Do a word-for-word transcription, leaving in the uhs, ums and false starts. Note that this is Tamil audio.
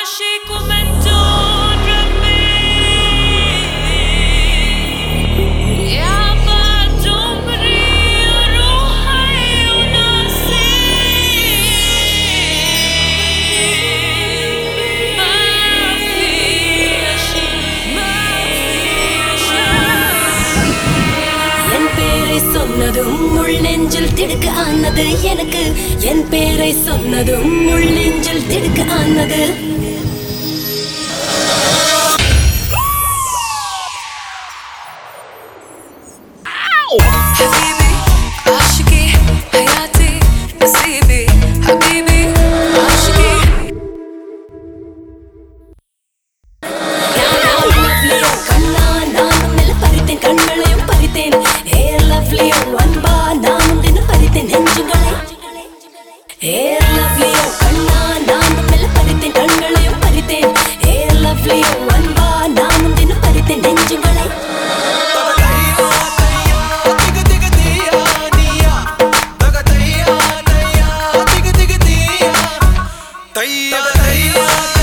சொன்னதும் முள் நெஞ்சில் திடுக்க ஆனது எனக்கு என் பேரை சொன்னதும் முள் நெஞ்சில் திடுக்க ஆனது حبيبي عاشقي حياتي نصيبي حبيبي عاشقي கண்ணா நானும் நில பறித்தேன் கண்களையும் பறித்தேன் ஏ லவ்லியோ அன்பா நானும் தின பறித்தேன் நெஞ்சுகளை ஏ லவ்லியோ கண்ணா நானும் நில பறித்தேன் கண்களையும் பறித்தேன் ஏ லவ்லியோ அன்பா நானும் தின பறித்தேன் நெஞ்சுகளை Tayya, tayya,